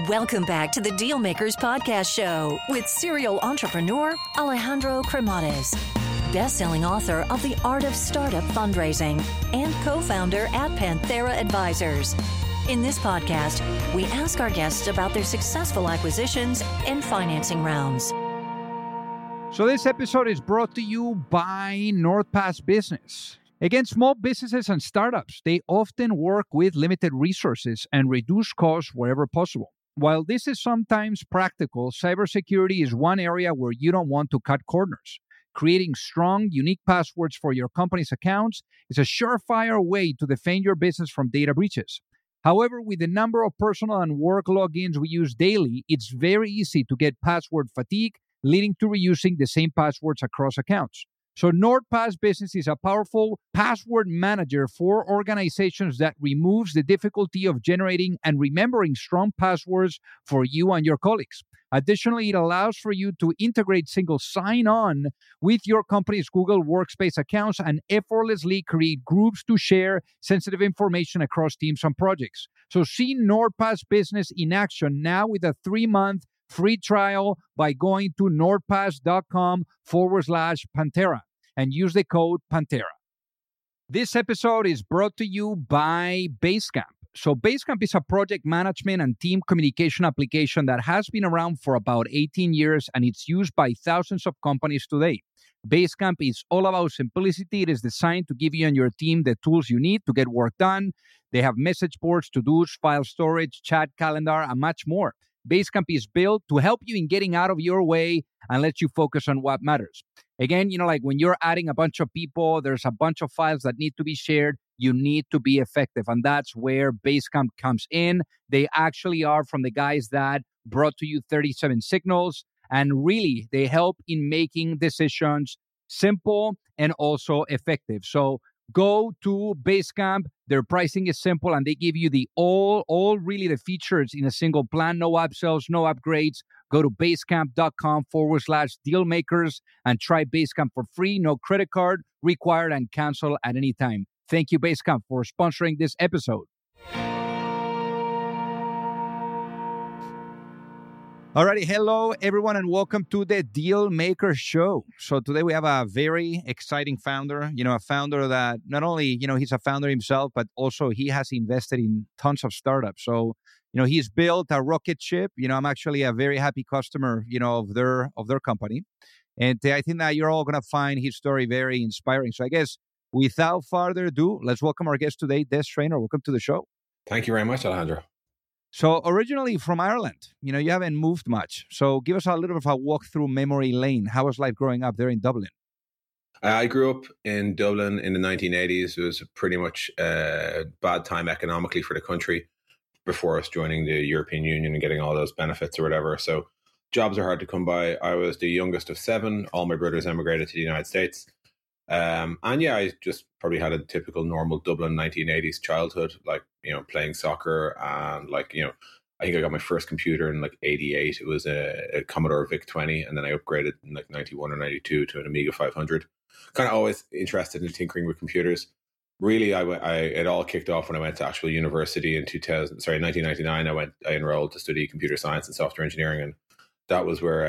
Welcome back to the Dealmakers Podcast Show with serial entrepreneur Alejandro Cremades, best-selling author of The Art of Startup Fundraising and co-founder at Panthera Advisors. In this podcast, we ask our guests about their successful acquisitions and financing rounds. So this episode is brought to you by NordPass Business. Again, small businesses and startups, they often work with limited resources and reduce costs wherever possible. While this is sometimes practical, cybersecurity is one area where you don't want to cut corners. Creating strong, unique passwords for your company's accounts is a surefire way to defend your business from data breaches. However, with the number of personal and work logins we use daily, it's very easy to get password fatigue, leading to reusing the same passwords across accounts. So NordPass Business is a powerful password manager for organizations that removes the difficulty of generating and remembering strong passwords for you and your colleagues. Additionally, it allows for you to integrate single sign-on with your company's Google Workspace accounts and effortlessly create groups to share sensitive information across teams and projects. So see NordPass Business in action now with a 3-month free trial by going to nordpass.com/Panthera and use the code Panthera. This episode is brought to you by Basecamp. So Basecamp is a project management and team communication application that has been around for about 18 years and it's used by thousands of companies today. Basecamp is all about simplicity. It is designed to give you and your team the tools you need to get work done. They have message boards, to-dos, file storage, chat calendar, and much more. Basecamp is built to help you in getting out of your way and let you focus on what matters. Again, like when you're adding a bunch of people, there's a bunch of files that need to be shared. You need to be effective. And that's where Basecamp comes in. They actually are from the guys that brought to you 37 Signals. And really, they help in making decisions simple and also effective. So go to Basecamp. Their pricing is simple and they give you the all really the features in a single plan. No upsells, no upgrades. Go to basecamp.com/dealmakers and try Basecamp for free. No credit card required and cancel at any time. Thank you, Basecamp, for sponsoring this episode. Alrighty, hello everyone and welcome to the Dealmaker Show. So today we have a very exciting founder, a founder that not only, he's a founder himself, but also he has invested in tons of startups. So, he's built a rocket ship. I'm actually a very happy customer, of their company. And I think that you're all going to find his story very inspiring. So I guess without further ado, let's welcome our guest today, Des Traynor. Welcome to the show. Thank you very much, Alejandro. So originally from Ireland, you haven't moved much. So give us a little bit of a walk through memory lane. How was life growing up there in Dublin? I grew up in Dublin in the 1980s. It was pretty much a bad time economically for the country before us joining the European Union and getting all those benefits or whatever. So jobs are hard to come by. I was the youngest of 7. All my brothers emigrated to the United States. I just probably had a typical normal Dublin 1980s childhood, playing soccer and I think I got my first computer in 88. It was a Commodore VIC-20 and then I upgraded in 91 or 92 to an Amiga 500. Kind of always interested in tinkering with computers. Really, it all kicked off when I went to actual university in 1999. I enrolled to study computer science and software engineering, and that was where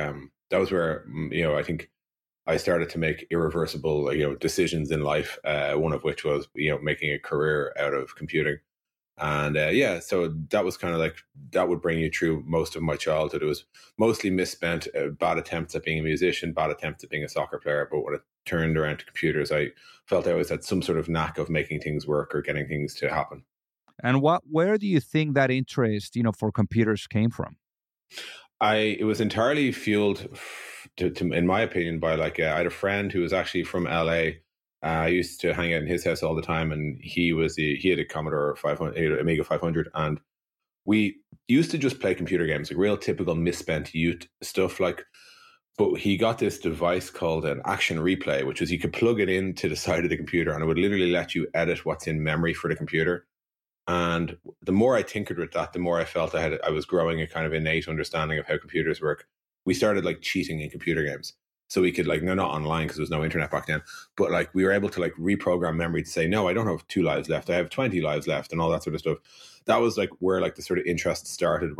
I think I started to make irreversible, decisions in life. One of which was, making a career out of computing. And so that was kind of that would bring you through most of my childhood. It was mostly misspent, bad attempts at being a musician, bad attempts at being a soccer player. But when it turned around to computers, I felt I always had some sort of knack of making things work or getting things to happen. And where do you think that interest, for computers came from? It was entirely fueled, in my opinion, by I had a friend who was actually from LA. I used to hang out in his house all the time, and he had a Commodore 500, Amiga 500, and we used to just play computer games, real typical misspent youth stuff. But he got this device called an Action Replay, which was you could plug it into the side of the computer, and it would literally let you edit what's in memory for the computer. And the more I tinkered with that, the more I felt I was growing a kind of innate understanding of how computers work. We started cheating in computer games. So we could not online because there was no internet back then, but we were able to reprogram memory to say, no, I don't have 2 lives left. I have 20 lives left and all that sort of stuff. That was where the sort of interest started, where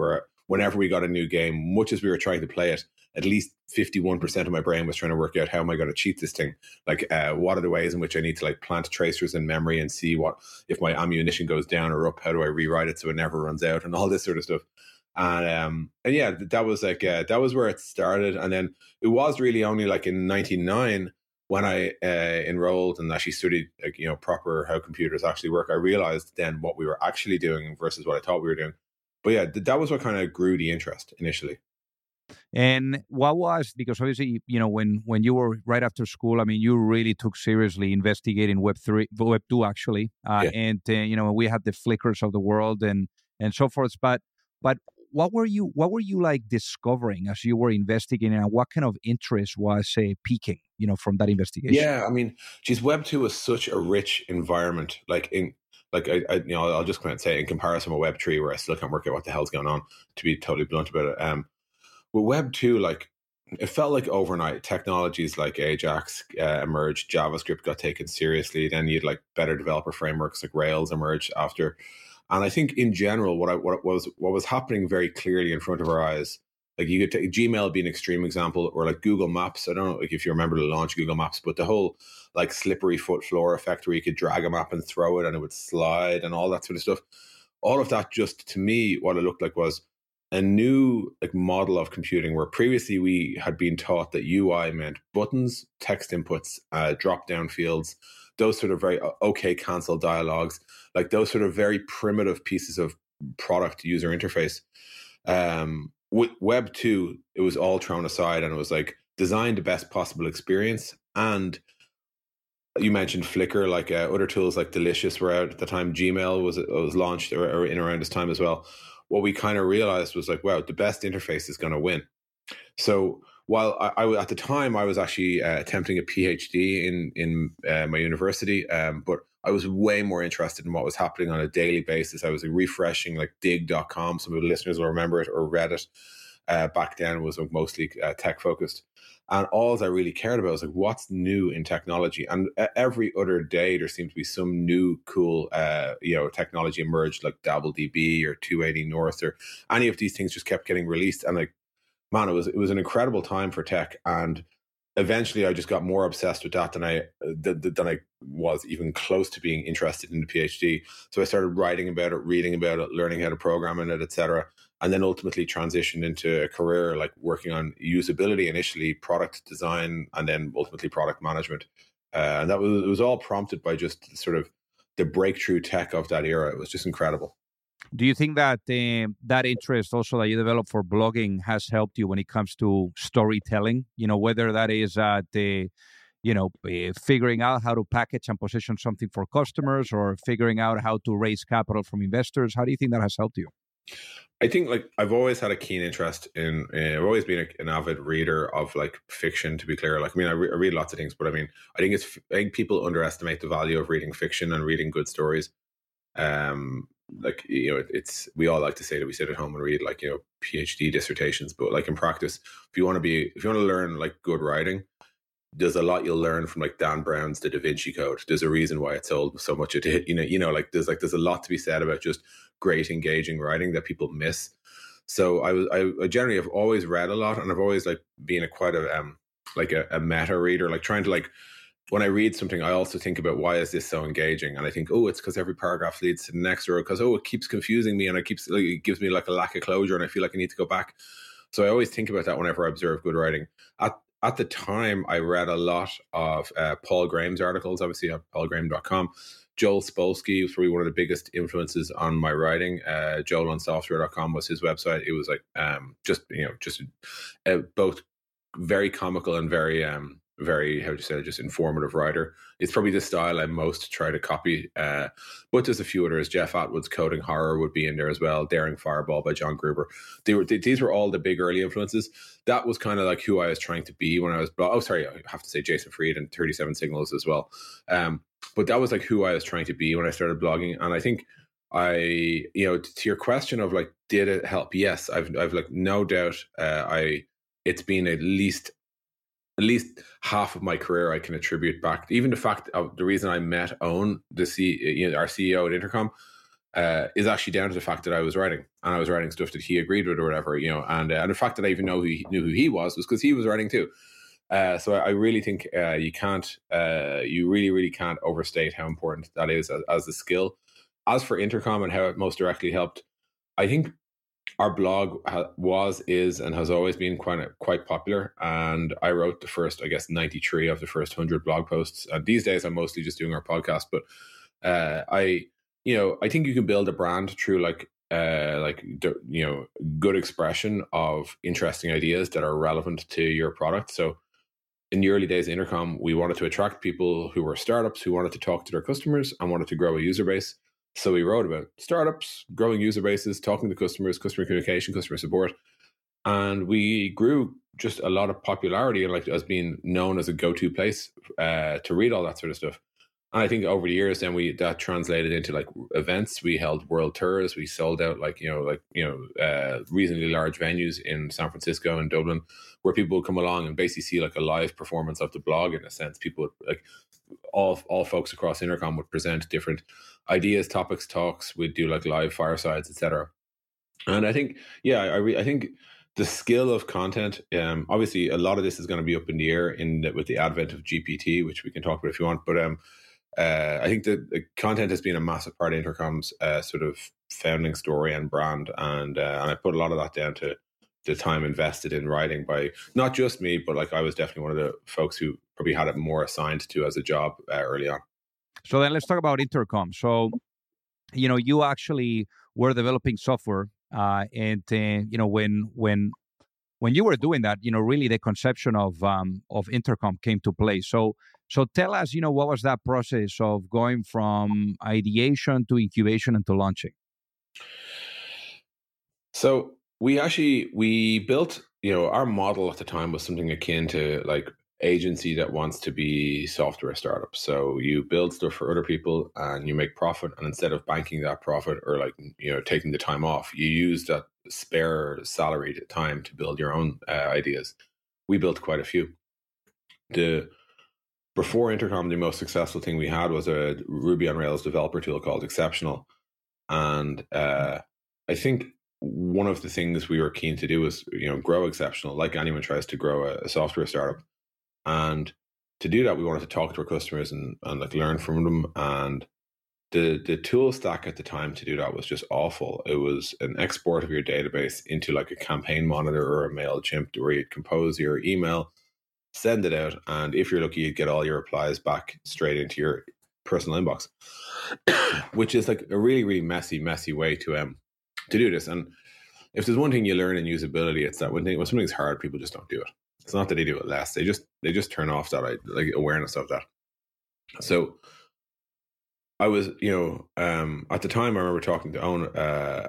whenever we got a new game, much as we were trying to play it, at least 51% of my brain was trying to work out how am I going to cheat this thing? Like, what are the ways in which I need to like plant tracers in memory and see what, if my ammunition goes down or up, how do I rewrite it so it never runs out and all this sort of stuff. And yeah, that was like, that was where it started. And then it was really only like in 99 when I enrolled and actually studied, like, you know, proper how computers actually work. I realized then what we were actually doing versus what I thought we were doing. But yeah, that was what kind of grew the interest initially. And what was, because obviously, you know, when you were right after school, I mean, you really took seriously investigating Web2 actually. And, you know, we had the Flickrs of the world and so forth. But what were you like discovering as you were investigating, and what kind of interest was peaking, you know, from that investigation? Yeah, I mean, geez, Web2 was such a rich environment. Like I you know, I'll just come out and say, in comparison with Web3, where I still can't work out what the hell's going on, to be totally blunt about it. With Web2, like, it felt like overnight technologies like Ajax emerged, JavaScript got taken seriously, then you'd like better developer frameworks like Rails emerged after. And I think in general, what was happening very clearly in front of our eyes, like you could take Gmail be an extreme example, or like Google Maps. I don't know like if you remember the launch of Google Maps, but the whole like slippery foot floor effect where you could drag a map and throw it and it would slide and all that sort of stuff. All of that, just to me, what it looked like was a new like model of computing, where previously we had been taught that UI meant buttons, text inputs, drop down fields, those sort of very okay cancel dialogues, like those sort of very primitive pieces of product user interface. With Web2, it was all thrown aside and it was like design the best possible experience. And you mentioned Flickr, like other tools like Delicious were out at the time. Gmail was launched or in around this time as well. What we kind of realized was like, wow, the best interface is going to win. So while I at the time I was actually attempting a PhD in my university, but I was way more interested in what was happening on a daily basis. I was like, refreshing like dig.com. Some of the listeners will remember it, or Reddit. Back then was mostly tech focused. And all I really cared about was like, what's new in technology? And every other day there seemed to be some new cool, technology emerged, like DabbleDB or 280 North, or any of these things just kept getting released. And like, man, it was an incredible time for tech. And eventually I just got more obsessed with that than I was even close to being interested in the PhD. So I started writing about it, reading about it, learning how to program in it, etc. And then ultimately transitioned into a career like working on usability, initially product design, and then ultimately product management. And it was all prompted by just sort of the breakthrough tech of that era. It was just incredible. Do you think that that interest also that you developed for blogging has helped you when it comes to storytelling? You know, whether that is figuring out how to package and position something for customers, or figuring out how to raise capital from investors. How do you think that has helped you? I think like I've always had a keen interest in, I've always been an avid reader of like fiction, to be clear. Like, I mean, I read lots of things, but I think people underestimate the value of reading fiction and reading good stories. Like, you know, we all like to say that we sit at home and read like, you know, PhD dissertations, but like in practice, if you want to learn like good writing, there's a lot you'll learn from like Dan Brown's The Da Vinci Code. There's a reason why it sold so much. There's a lot to be said about just great engaging writing that people miss. So I generally have always read a lot, and I've always like been a meta reader, like trying to like, when I read something, I also think about why is this so engaging? And I think, it's because every paragraph leads to the next, or because, it keeps confusing me and it gives me like a lack of closure and I feel like I need to go back. So I always think about that whenever I observe good writing. At the time, I read a lot of Paul Graham's articles, obviously at paulgraham.com. Joel Spolsky was probably one of the biggest influences on my writing. joelonsoftware.com was his website. It was like both very comical and very just informative writer. It's probably the style I most try to copy. But there's a few others. Jeff Atwood's Coding Horror would be in there as well. Daring Fireball by John Gruber. These were all the big early influences. That was kind of like who I was trying to be when I was. I have to say Jason Fried and 37 Signals as well. But that was like who I was trying to be when I started blogging. And I think to your question of like, did it help? Yes, I've like no doubt. It's been at least half of my career I can attribute back. Even the fact of the reason I met Owen, our CEO at Intercom, is actually down to the fact that I was writing, and I was writing stuff that he agreed with or whatever, and the fact that I even knew who he was because he was writing too. So I really think you really can't overstate how important that is as a skill. As for Intercom and how it most directly helped, I think our blog is and has always been quite popular. And I wrote the first, 93 of the first 100 blog posts. And these days, I'm mostly just doing our podcast. But I think you can build a brand through good expression of interesting ideas that are relevant to your product. So in the early days of Intercom, we wanted to attract people who were startups who wanted to talk to their customers and wanted to grow a user base. So we wrote about startups, growing user bases, talking to customers, customer communication, customer support. And we grew just a lot of popularity and as being known as a go-to place to read all that sort of stuff. And I think over the years, then that translated into events. We held world tours. We sold out reasonably large venues in San Francisco and Dublin, where people would come along and basically see a live performance of the blog. In a sense, people would, all folks across Intercom would present different ideas, topics, talks. We'd do live firesides, etc. And I think, I think the skill of content. Obviously, a lot of this is going to be up in the air with the advent of GPT, which we can talk about if you want, but. I think that the content has been a massive part of Intercom's sort of founding story and brand, and I put a lot of that down to the time invested in writing by not just me, but I was definitely one of the folks who probably had it more assigned to as a job early on. So then let's talk about Intercom. So, you actually were developing software, and when you were doing that, really the conception of Intercom came to play. So tell us, what was that process of going from ideation to incubation and to launching? So we built, our model at the time was something akin to agency that wants to be software startup. So you build stuff for other people and you make profit. And instead of banking that profit or taking the time off, you use that spare salaried time to build your own ideas. We built quite a few. Before Intercom, the most successful thing we had was a Ruby on Rails developer tool called Exceptional. And I think one of the things we were keen to do was, grow Exceptional, like anyone tries to grow a software startup. And to do that, we wanted to talk to our customers and learn from them. And the tool stack at the time to do that was just awful. It was an export of your database into a campaign monitor or a MailChimp where you'd compose your email, send it out, and if you're lucky, you'd get all your replies back straight into your personal inbox, which is a really, really messy way to do this. And if there's one thing you learn in usability, it's that when something's hard, people just don't do it. It's not that they do it less; they just turn off that awareness of that. So I was, at the time, I remember talking to Owen,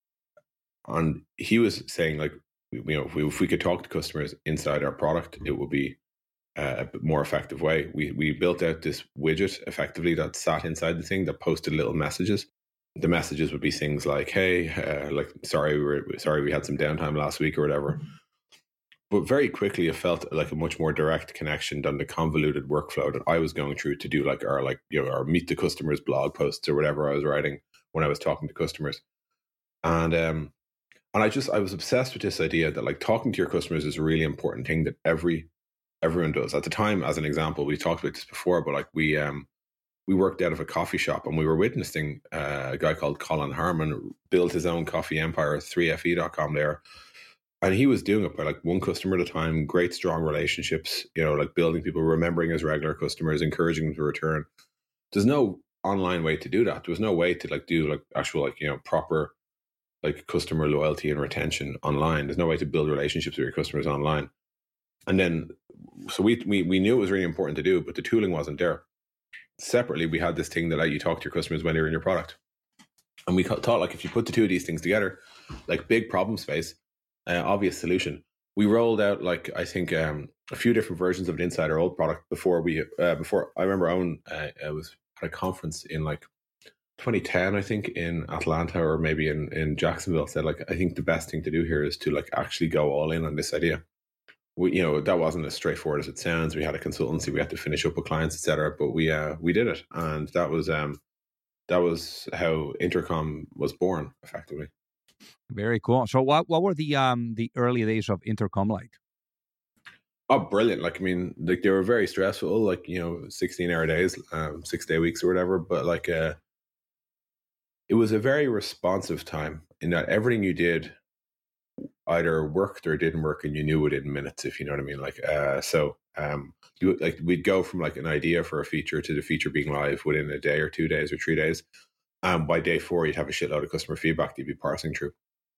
and he was saying if we could talk to customers inside our product, it would be a bit more effective way. We built out this widget effectively that sat inside the thing that posted little messages. The messages would be things like, "Hey, sorry we had some downtime last week" or whatever. But very quickly, it felt like a much more direct connection than the convoluted workflow that I was going through to do our Meet the Customers blog posts or whatever I was writing when I was talking to customers. And I was obsessed with this idea that talking to your customers is a really important thing that everyone does. At the time, as an example, we talked about this before, but we worked out of a coffee shop and we were witnessing a guy called Colin Harmon build his own coffee empire, 3fe.com there. And he was doing it by one customer at a time, great strong relationships, building people, remembering his regular customers, encouraging them to return. There's no online way to do that. There was no way to do actual proper customer loyalty and retention online. There's no way to build relationships with your customers online. And then, so we knew it was really important to do, but the tooling wasn't there. Separately, we had this thing that let you talk to your customers when they're in your product. And we thought if you put the two of these things together, big problem space, obvious solution. We rolled out I think a few different versions of it inside our old product before I remember Owen was at a conference in 2010, I think, in Atlanta or maybe in Jacksonville, said I think the best thing to do here is to actually go all in on this idea. That wasn't as straightforward as it sounds. We had a consultancy, we had to finish up with clients, etc. But we did it, and that was that was how Intercom was born, effectively. Very cool. So what were the early days of Intercom like? Oh, brilliant. Like, I mean, like they were very stressful, like, 16-hour days, 6-day weeks or whatever. But like, it was a very responsive time in that everything you did either worked or didn't work, and you knew within minutes, if you know what I mean. Like, we'd go from like an idea for a feature to the feature being live within a day or 2 days or 3 days. By day 4, you'd have a shitload of customer feedback that you'd be parsing through.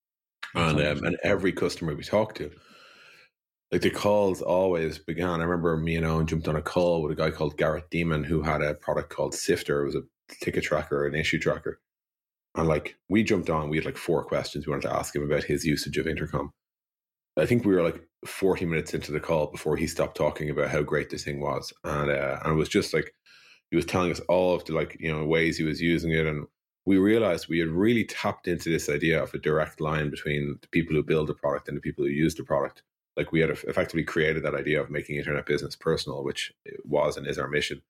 And every customer we talked to, like the calls always began. I remember me and Owen jumped on a call with a guy called Garrett Demon who had a product called Sifter. It was a ticket tracker, an issue tracker. And like we jumped on, we had like 4 questions we wanted to ask him about his usage of Intercom. I think we were like 40 minutes into the call before he stopped talking about how great this thing was. And it was just like, he was telling us all of the ways he was using it. And we realized we had really tapped into this idea of a direct line between the people who build the product and the people who use the product. Like we had effectively created that idea of making internet business personal, which was and is our mission.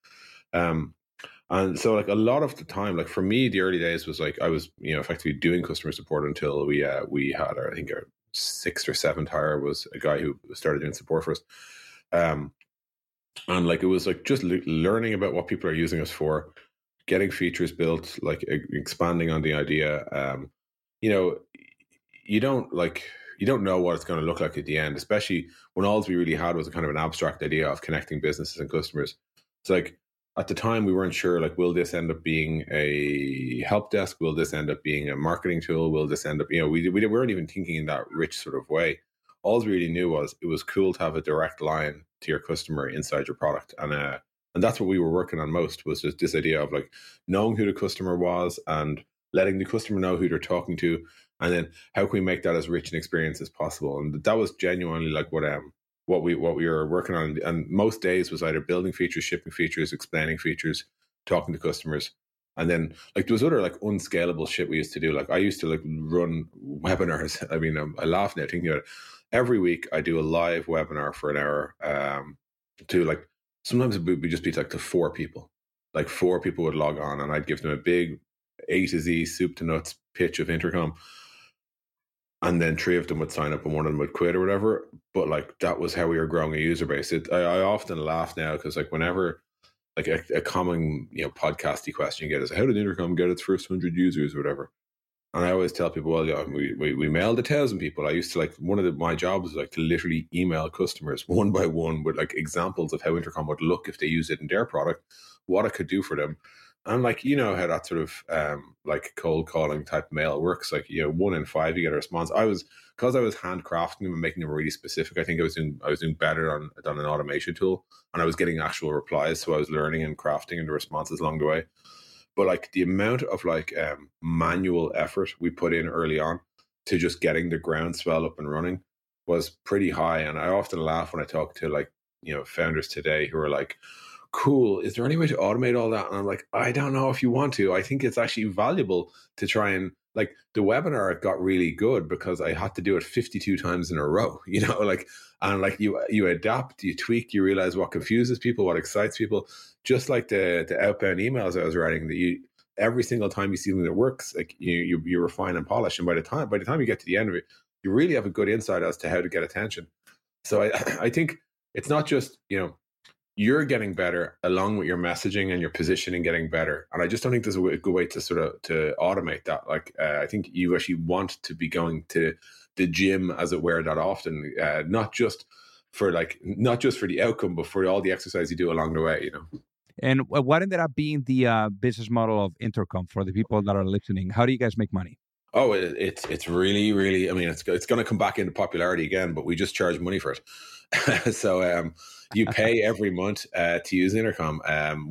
And so like a lot of the time, like for me, the early days was like I was, effectively doing customer support until we had our 6th or 7th hire was a guy who started doing support for us. And like it was like just learning about what people are using us for, getting features built, like expanding on the idea. You don't know what it's going to look like at the end, especially when all we really had was a kind of an abstract idea of connecting businesses and customers. It's like at the time we weren't sure, like, will this end up being a help desk? Will this end up being a marketing tool? Will this end up, we weren't even thinking in that rich sort of way. All we really knew was it was cool to have a direct line to your customer inside your product. And that's what we were working on most, was just this idea of like knowing who the customer was and letting the customer know who they're talking to. And then how can we make that as rich an experience as possible? And that was genuinely like what we were working on. And most days was either building features, shipping features, explaining features, talking to customers. And then like there was other like unscalable shit we used to do. Like I used to like run webinars. I mean, I laugh now thinking about it. Every week I do a live webinar for an hour to like, sometimes it would just be like to 4 people. Like 4 people would log on and I'd give them a big A to Z soup to nuts pitch of Intercom. And then 3 of them would sign up and 1 of them would quit or whatever. But like that was how we were growing a user base. I often laugh now because like whenever like a common podcasty question you get is, how did Intercom get its first 100 users or whatever? And I always tell people, well, we mailed 1,000 people. I used to like my job was like to literally email customers one by one with like examples of how Intercom would look if they use it in their product, what it could do for them. And like, how that sort of like cold calling type mail works. Like, 1 in 5 you get a response. Because I was handcrafting them and making them really specific. I think I was doing better on an automation tool, and I was getting actual replies. So I was learning and crafting and the responses along the way. But like the amount of like manual effort we put in early on to just getting the groundswell up and running was pretty high. And I often laugh when I talk to like, founders today who are like, cool, is there any way to automate all that? And I'm like, I don't know if you want to. I think it's actually valuable to try and like the webinar got really good because I had to do it 52 times in a row, and like you adapt, you tweak, you realize what confuses people, what excites people. Just like the outbound emails I was writing, that every single time you see something that works, like you refine and polish, and by the time you get to the end of it, you really have a good insight as to how to get attention. So I think it's not just you're getting better along with your messaging and your positioning getting better, and I just don't think there's a good way to sort of to automate that. Like I think you actually want to be going to the gym, as it were, that often, not just for the outcome, but for all the exercise you do along the way. And what ended up being the business model of Intercom for the people that are listening? How do you guys make money? Oh, it's really, really, I mean, it's going to come back into popularity again, but we just charge money for it. So you pay every month to use Intercom.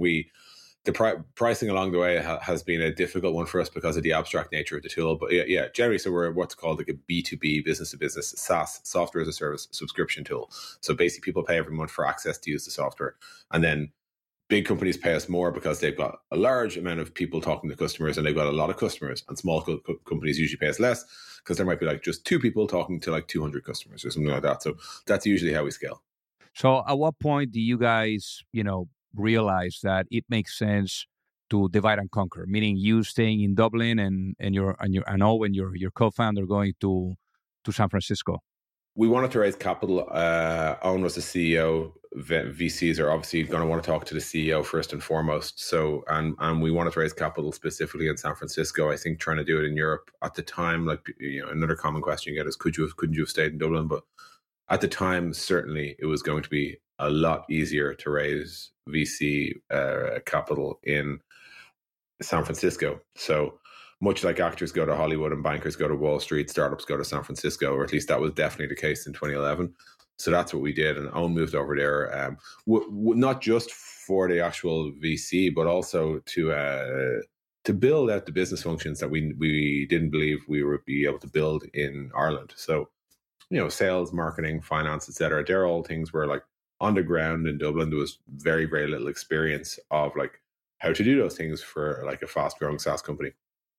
The pricing along the way has been a difficult one for us because of the abstract nature of the tool. But yeah, generally, so we're what's called like a B2B, business to business, SaaS, software as a service subscription tool. So basically people pay every month for access to use the software. And then big companies pay us more because they've got a large amount of people talking to customers and they've got a lot of customers. And small companies usually pay us less because there might be like just 2 people talking to like 200 customers or something like that. So that's usually how we scale. So at what point do you guys, realize that it makes sense to divide and conquer, meaning you staying in Dublin and Owen, your co-founder, going to San Francisco? We wanted to raise capital. Owen was the CEO. VCs are obviously going to want to talk to the CEO first and foremost. So, and we wanted to raise capital specifically in San Francisco. I think trying to do it in Europe at the time, like, you know, another common question you get is, couldn't you have stayed in Dublin? But at the time, certainly it was going to be a lot easier to raise VC capital in San Francisco. So, much like actors go to Hollywood and bankers go to Wall Street, startups go to San Francisco, or at least that was definitely the case in 2011. So that's what we did. And Owen moved over there, not just for the actual VC, but also to build out the business functions that we didn't believe we would be able to build in Ireland. So, you know, sales, marketing, finance, etc. They're all things where, like, on the ground in Dublin, there was very, very little experience of like how to do those things for like a fast growing SaaS company.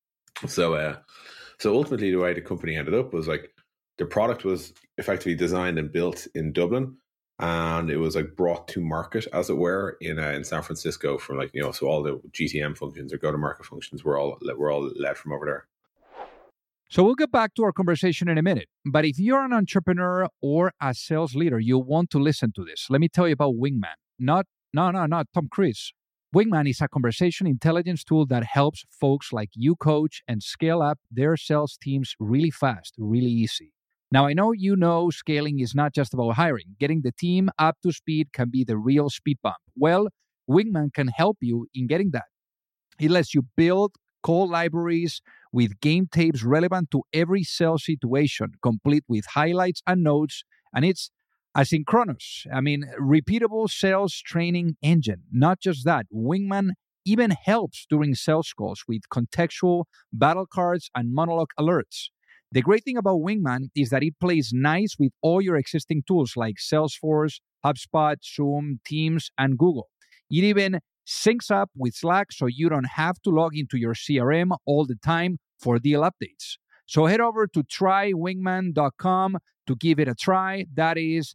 So ultimately, the way the company ended up was like the product was effectively designed and built in Dublin, and it was like brought to market, as it were, in San Francisco from, like, you know, so all the GTM functions or go to market functions were all led from over there. So we'll get back to our conversation in a minute. But if you're an entrepreneur or a sales leader, you'll want to listen to this. Let me tell you about Wingman. Not Tom Cruise. Wingman is a conversation intelligence tool that helps folks like you coach and scale up their sales teams really fast, really easy. Now, I know scaling is not just about hiring. Getting the team up to speed can be the real speed bump. Well, Wingman can help you in getting that. It lets you build call libraries with game tapes relevant to every sales situation, complete with highlights and notes, and it's asynchronous. I mean, repeatable sales training engine. Not just that, Wingman even helps during sales calls with contextual battle cards and monologue alerts. The great thing about Wingman is that it plays nice with all your existing tools like Salesforce, HubSpot, Zoom, Teams, and Google. It even syncs up with Slack so you don't have to log into your CRM all the time for deal updates. So head over to trywingman.com to give it a try. That is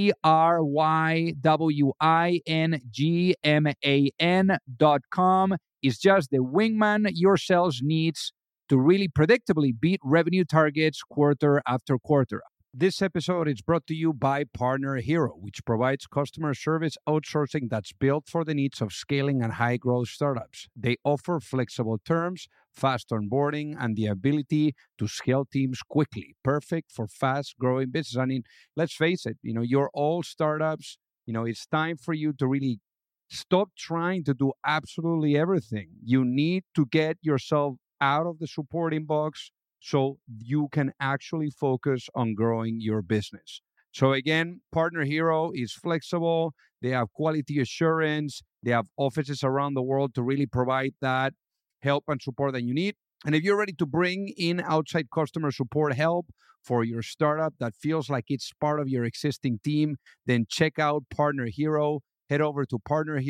trywingman.com. It's just the Wingman your sales needs to really predictably beat revenue targets quarter after quarter. This episode is brought to you by Partner Hero, which provides customer service outsourcing that's built for the needs of scaling and high-growth startups. They offer flexible terms, fast onboarding, and the ability to scale teams quickly. Perfect for fast-growing business. I mean, let's face it, you're all startups. It's time for you to really stop trying to do absolutely everything. You need to get yourself out of the support inbox so you can actually focus on growing your business. So again, Partner Hero is flexible. They have quality assurance. They have offices around the world to really provide that help and support that you need. And if you're ready to bring in outside customer support help for your startup that feels like it's part of your existing team, then check out Partner Hero. Head over to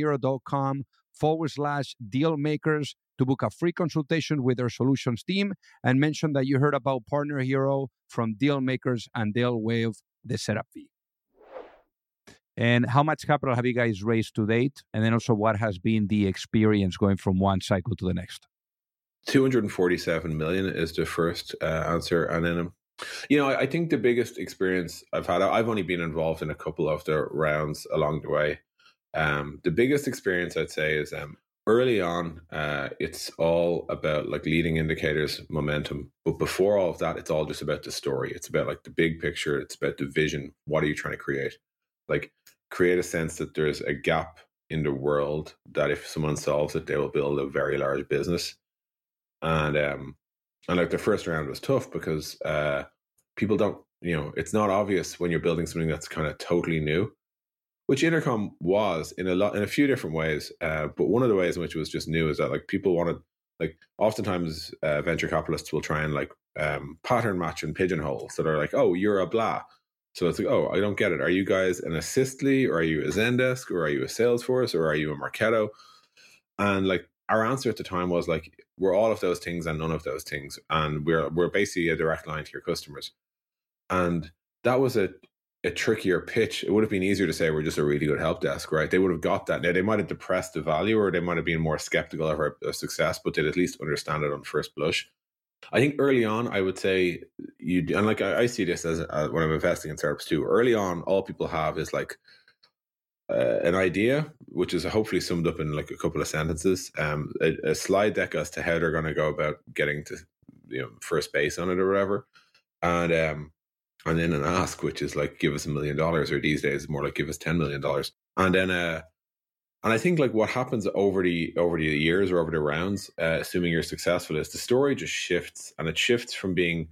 partnerhero.com/dealmakers to book a free consultation with their solutions team and mention that you heard about Partner Hero from Dealmakers, and they'll waive the setup fee. And how much capital have you guys raised to date? And then also, what has been the experience going from one cycle to the next? 247 million is the first answer. And then, I think the biggest experience I've had, I've only been involved in a couple of the rounds along the way. The biggest experience I'd say is early on, it's all about like leading indicators, momentum. But before all of that, it's all just about the story. It's about like the big picture. It's about the vision. What are you trying to create? Like create a sense that there's a gap in the world that if someone solves it, they will build a very large business. And like the first round was tough because people don't, it's not obvious when you're building something that's kind of totally new. Which Intercom was in a few different ways, but one of the ways in which it was just new is that like people wanted, like oftentimes venture capitalists will try and like pattern match and pigeonhole. So they're like, oh, you're a blah. So it's like, oh, I don't get it. Are you guys an Assistly, or are you a Zendesk, or are you a Salesforce, or are you a Marketo? And like our answer at the time was like, we're all of those things and none of those things, and we're basically a direct line to your customers. And that was a a trickier pitch. It would have been easier to say we're just a really good help desk, right? They would have got that. Now, they might have depressed the value, or they might have been more skeptical of our success, but they'd at least understand it on first blush. I think early on, I would say and like I see this as when I'm investing in startups too. Early on, all people have is like an idea, which is hopefully summed up in like a couple of sentences, a slide deck as to how they're going to go about getting to first base on it or whatever, and then an ask, which is like, give us $1 million, or these days more like, give us $10 million, and then and I think like what happens over the years or over the rounds, assuming you're successful, is the story just shifts, and it shifts from being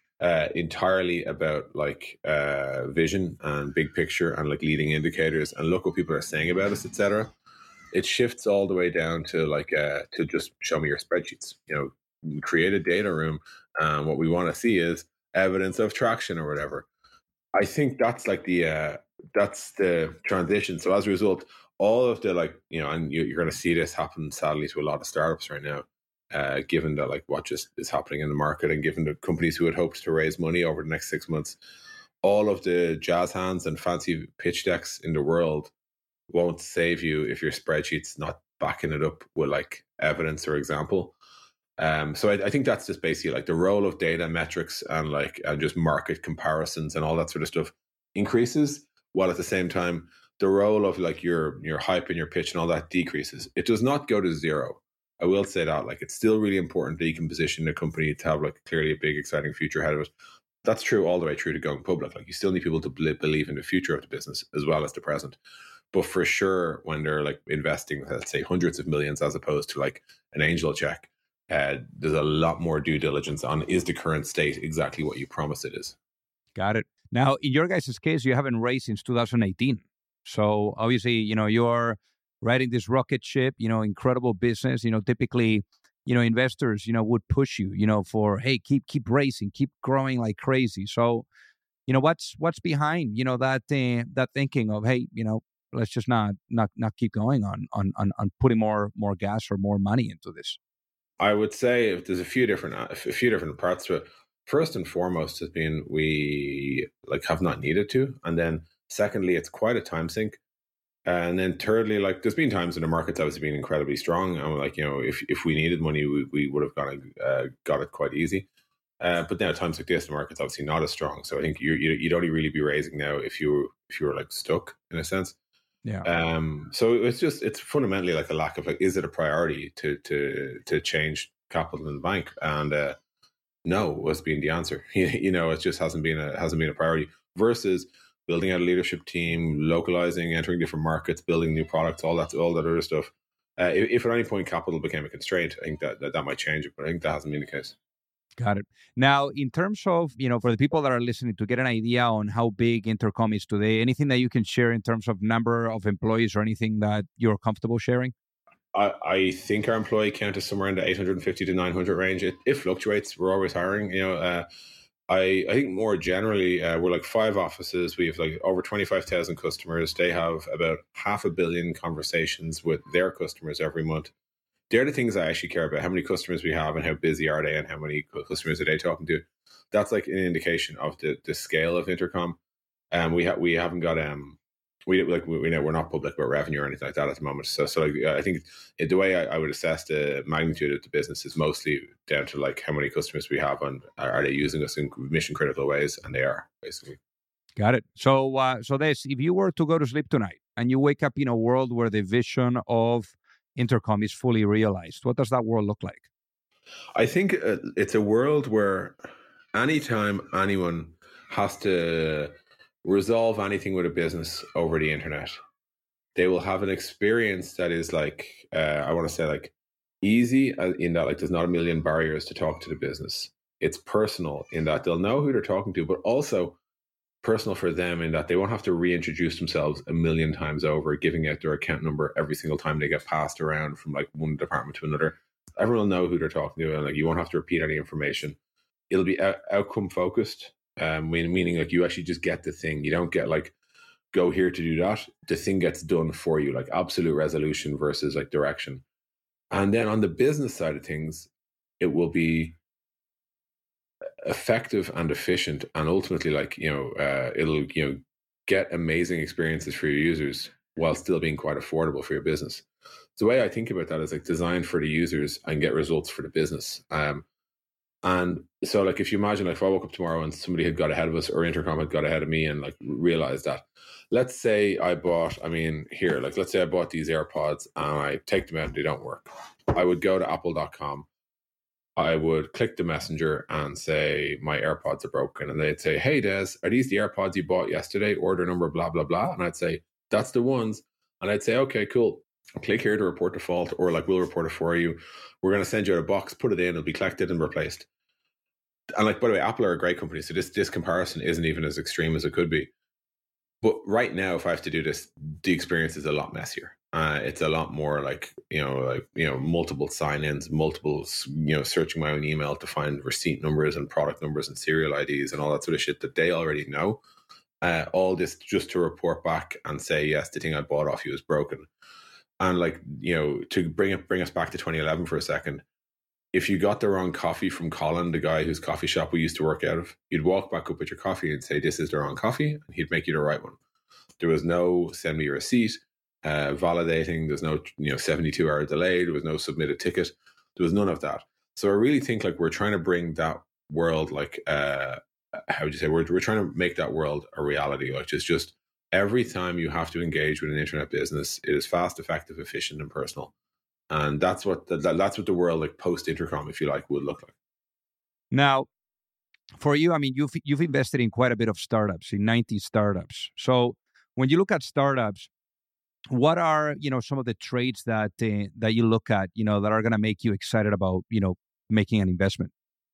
entirely about like vision and big picture and like leading indicators and look what people are saying about us, etc. It shifts all the way down to like to just show me your spreadsheets. Create a data room. What we want to see is evidence of traction or whatever. I think that's like that's the transition. So as a result, all of the like, and you're going to see this happen sadly to a lot of startups right now, given that like what just is happening in the market, and given the companies who had hoped to raise money over the next 6 months, all of the jazz hands and fancy pitch decks in the world won't save you if your spreadsheet's not backing it up with like evidence or example. So I think that's just basically like the role of data metrics and like just market comparisons and all that sort of stuff increases, while at the same time the role of like your hype and your pitch and all that decreases. It does not go to zero. I will say that like it's still really important that you can position the company to have like clearly a big exciting future ahead of it. That's true all the way through to going public. Like you still need people to believe in the future of the business as well as the present. But for sure, when they're like investing, let's say hundreds of millions as opposed to like an angel check, there's a lot more due diligence on, is the current state exactly what you promised it is? Got it. Now, in your guys' case, you haven't raised since 2018. So obviously, you're riding this rocket ship, incredible business. Typically, investors, would push you, for, hey, keep raising, keep growing like crazy. So, what's behind, that thinking of, hey, let's just not keep going on putting more gas or more money into this? I would say if there's a few different parts to it. First and foremost has been we like have not needed to, and then secondly, it's quite a time sink. And then thirdly, like there's been times in the markets obviously been incredibly strong, and like if we needed money, we would have got it quite easy. But now at times like this, the market's obviously not as strong. So I think you'd only really be raising now if you were like stuck in a sense. Yeah. So it's fundamentally like a lack of like, is it a priority to change capital in the bank? And no was being the answer. It just hasn't been a priority. Versus building out a leadership team, localizing, entering different markets, building new products, all that other stuff. If at any point capital became a constraint, I think that might change it, but I think that hasn't been the case. Got it. Now, in terms of, for the people that are listening to get an idea on how big Intercom is today, anything that you can share in terms of number of employees or anything that you're comfortable sharing? I think our employee count is somewhere in the 850 to 900 range. It fluctuates. We're always hiring. I think more generally, we're like 5 offices. We have like over 25,000 customers. They have about 500 million conversations with their customers every month. They're the things I actually care about. How many customers we have and how busy are they and how many customers are they talking to? That's like an indication of the scale of Intercom. We haven't got we're not public about revenue or anything like that at the moment. So like, I think the way I would assess the magnitude of the business is mostly down to like how many customers we have and are they using us in mission critical ways, and they are basically. Got it. So if you were to go to sleep tonight and you wake up in a world where the vision of Intercom is fully realized, what does that world look like? I think it's a world where anytime anyone has to resolve anything with a business over the internet, they will have an experience that is like, I want to say like easy in that like there's not a million barriers to talk to the business. It's personal in that they'll know who they're talking to, but also personal for them in that they won't have to reintroduce themselves a million times over, giving out their account number every single time they get passed around from like one department to another. Everyone will know who they're talking to, and like you won't have to repeat any information. It'll be outcome focused, meaning like you actually just get the thing. You don't get like go here to do that. The thing gets done for you, like absolute resolution versus like direction. And then on the business side of things, it will be effective and efficient, and ultimately like it'll get amazing experiences for your users while still being quite affordable for your business. So the way I think about that is like design for the users and get results for the business. And so like if you imagine like if I woke up tomorrow and somebody had got ahead of us or Intercom had got ahead of me and like realized that, let's say I bought, let's say I bought these AirPods and I take them out and they don't work. I would go to apple.com. I would click the messenger and say, my AirPods are broken. And they'd say, hey, Des, are these the AirPods you bought yesterday? Order number, blah, blah, blah. And I'd say, that's the ones. And I'd say, okay, cool. Click here to report the fault, or like, we'll report it for you. We're going to send you out a box, put it in, it'll be collected and replaced. And like, by the way, Apple are a great company. So this comparison isn't even as extreme as it could be. But right now, if I have to do this, the experience is a lot messier. It's a lot more like multiple sign-ins, searching my own email to find receipt numbers and product numbers and serial IDs and all that sort of shit that they already know. All this just to report back and say, yes, the thing I bought off you is broken. And like, to bring us back to 2011 for a second, if you got the wrong coffee from Colin, the guy whose coffee shop we used to work out of, you'd walk back up with your coffee and say, this is the wrong coffee, and he'd make you the right one. There was no send me your receipt, validating. There's no 72-hour delay. There was no submit a ticket. There was none of that. So I really think like we're trying to bring that world like how would you say we're trying to make that world a reality. Like it's just every time you have to engage with an internet business, it is fast, effective, efficient, and personal. And that's what the world like post Intercom, if you like, would look like. Now, for you, I mean, you've invested in quite a bit of startups, in 90 startups. So when you look at startups, what are some of the traits that you look at, that are going to make you excited about making an investment?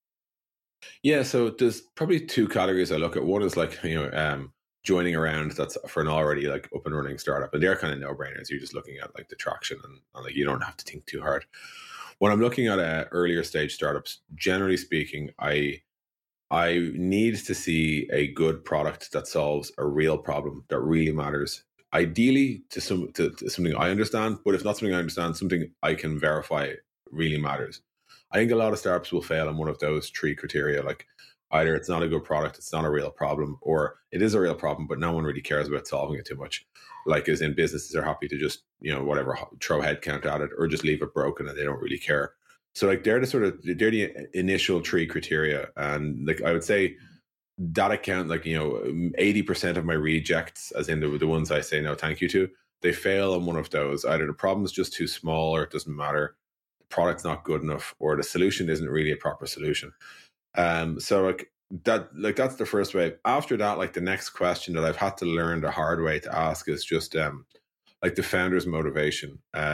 Yeah, so there's probably two categories I look at. One is like joining around that's for an already like up and running startup, and they're kind of no brainers. You're just looking at like the traction and like you don't have to think too hard. When I'm looking at earlier stage startups, generally speaking, I need to see a good product that solves a real problem that really matters. Ideally to something I understand, but if not something I understand, something I can verify really matters. I think a lot of startups will fail on one of those three criteria. Like either it's not a good product, it's not a real problem, or it is a real problem, but no one really cares about solving it too much. Like as in businesses are happy to just, throw headcount at it or just leave it broken and they don't really care. So like they're the initial three criteria. And like I would say that account, like, 80% of my rejects, as in the ones I say no thank you to, they fail on one of those. Either the problem's just too small or it doesn't matter, the product's not good enough, or the solution isn't really a proper solution. So like that's the first way. After that, like the next question that I've had to learn the hard way to ask is just like the founder's motivation.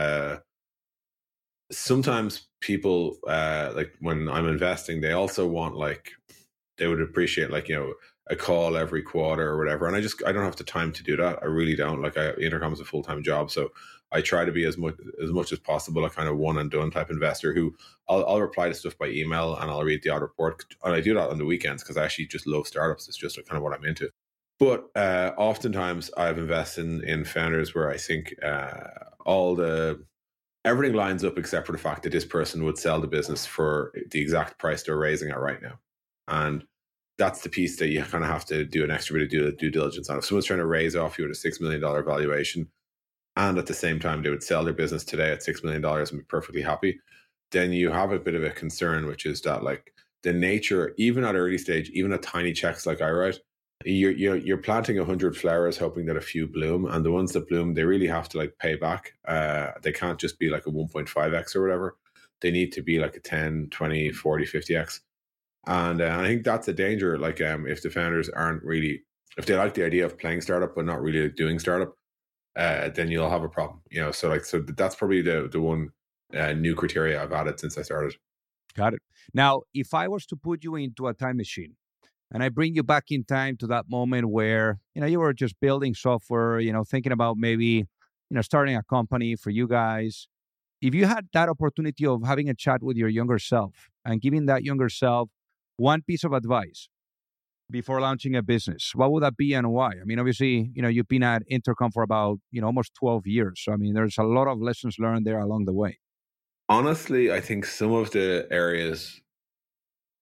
Sometimes people like when I'm investing, they also want like they would appreciate like a call every quarter or whatever, and I don't have the time to do that. I really don't. Like Intercom is a full-time job, so I try to be as much as possible a kind of one and done type investor who I'll reply to stuff by email and I'll read the odd report, and I do that on the weekends because I actually just love startups. It's just kind of what I'm into. But oftentimes I've invested in founders where I think everything lines up except for the fact that this person would sell the business for the exact price they're raising it right now. And that's the piece that you kind of have to do an extra bit of due diligence on. If someone's trying to raise off you at a $6 million valuation, and at the same time they would sell their business today at $6 million and be perfectly happy, then you have a bit of a concern, which is that like the nature, even at early stage, even at tiny checks like I write, you're planting 100 flowers hoping that a few bloom, and the ones that bloom, they really have to like pay back. They can't just be like a 1.5x or whatever. They need to be like a 10, 20, 40, 50x. And I think that's a danger. Like if the founders aren't really, if they like the idea of playing startup but not really doing startup, then you'll have a problem. So that's probably the one new criteria I've added since I started. Got it. Now, if I was to put you into a time machine and I bring you back in time to that moment where you were just building software, thinking about maybe starting a company for you guys, if you had that opportunity of having a chat with your younger self and giving that younger self one piece of advice before launching a business, what would that be and why? I mean, obviously, you've been at Intercom for about, almost 12 years. So, I mean, there's a lot of lessons learned there along the way. Honestly, I think some of the areas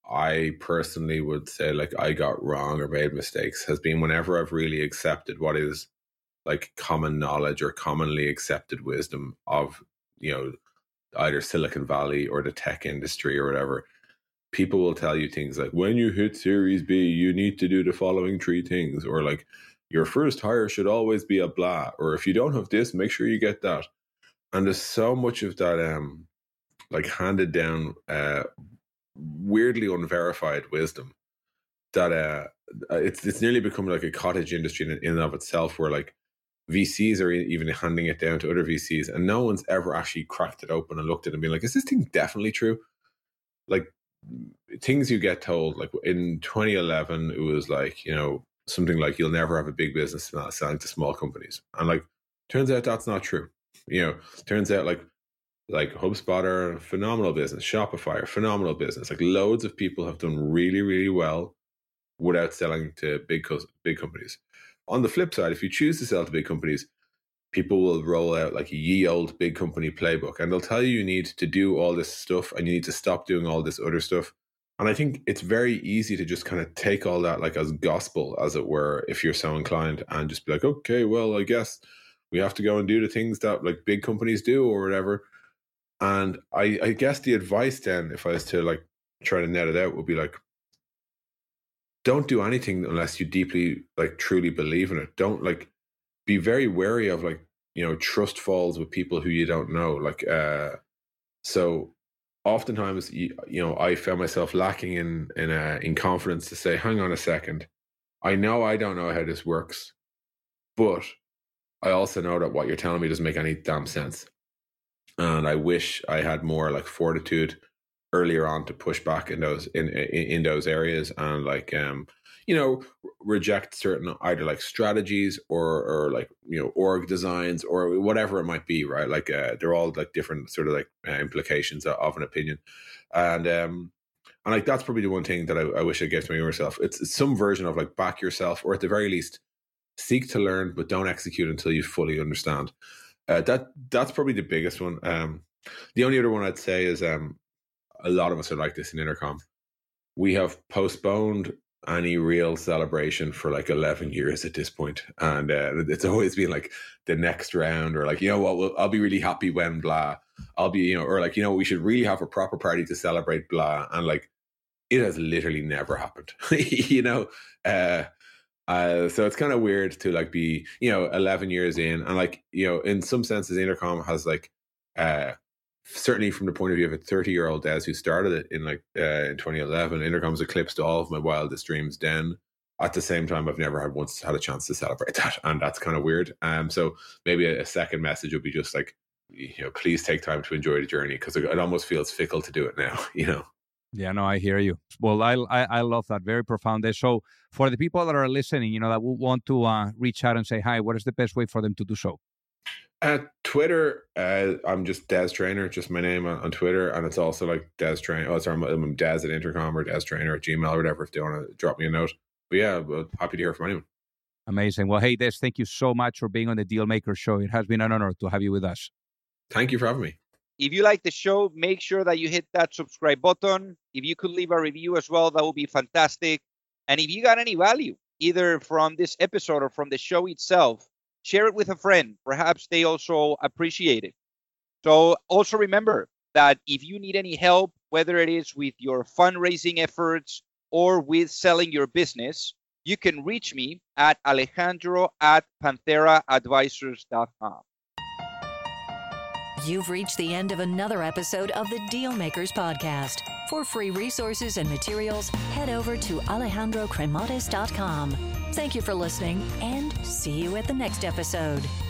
I personally would say like I got wrong or made mistakes has been whenever I've really accepted what is like common knowledge or commonly accepted wisdom of, you know, either Silicon Valley or the tech industry or whatever. People will tell you things like, when you hit Series B, you need to do the following 3 things, or like your first hire should always be a blah, or if you don't have this, make sure you get that. And there's so much of that like handed down weirdly unverified wisdom that it's nearly become like a cottage industry in and of itself, where like VCs are even handing it down to other VCs, and no one's ever actually cracked it open and looked at it and been like, is this thing definitely true? Like things you get told, like in 2011, it was like, you know, something like you'll never have a big business selling to small companies. And like, turns out that's not true. You know, turns out like HubSpot are a phenomenal business, Shopify are a phenomenal business. Like loads of people have done really, really well without selling to big companies. On the flip side, if you choose to sell to big companies, people will roll out like a ye old big company playbook, and they'll tell you need to do all this stuff and you need to stop doing all this other stuff. And I think it's very easy to just kind of take all that like as gospel, as it were, if you're so inclined, and just be like, okay, well, I guess we have to go and do the things that like big companies do or whatever. And I guess the advice then, if I was to like try to net it out, would be like, don't do anything unless you deeply like truly believe in it. Don't like, be very wary of like, you know, trust falls with people who you don't know. Like, so oftentimes, you know, I found myself lacking in confidence to say, hang on a second, I know I don't know how this works, but I also know that what you're telling me doesn't make any damn sense. And I wish I had more like fortitude earlier on to push back in those in those areas, and like you know, reject certain either like strategies or like, you know, org designs or whatever it might be, right? Like they're all like different sort of like implications of an opinion, and like that's probably the one thing that I wish I gave to my younger self. It's some version of like back yourself, or at the very least seek to learn, but don't execute until you fully understand. That's probably the biggest one. The only other one I'd say is a lot of us are like this in Intercom. We have postponed any real celebration for like 11 years at this point, and it's always been like the next round, or like, you know what, I'll be really happy when blah, I'll be, you know, or like, you know, we should really have a proper party to celebrate blah, and like it has literally never happened. You know, so it's kind of weird to like be, you know, 11 years in, and like, you know, in some senses Intercom has like certainly from the point of view of a 30-year-old Des who started it in like in 2011, Intercom's eclipsed all of my wildest dreams then. At the same time, I've never once had a chance to celebrate that, and that's kind of weird. So maybe a second message would be just like, you know, please take time to enjoy the journey, because it almost feels fickle to do it now, you know. Yeah, no, I hear you. Well, I love that. Very profound. So for the people that are listening, you know, that will want to reach out and say hi, what is the best way for them to do so? Twitter, I'm just Des Trainer, just my name on Twitter, and it's also like Des Trainer. Oh, sorry, I'm Des at Intercom, or Des Trainer at Gmail, or whatever, if they want to drop me a note. But yeah, happy to hear from anyone. Amazing. Well, hey, Des, thank you so much for being on the Dealmaker Show. It has been an honor to have you with us. Thank you for having me. If you like the show, make sure that you hit that subscribe button. If you could leave a review as well, that would be fantastic. And if you got any value, either from this episode or from the show itself, share it with a friend. Perhaps they also appreciate it. So also remember that if you need any help, whether it is with your fundraising efforts or with selling your business, you can reach me at alejandro@pantheraadvisors.com. You've reached the end of another episode of the Dealmakers Podcast. For free resources and materials, head over to alejandrocremades.com. Thank you for listening, and see you at the next episode.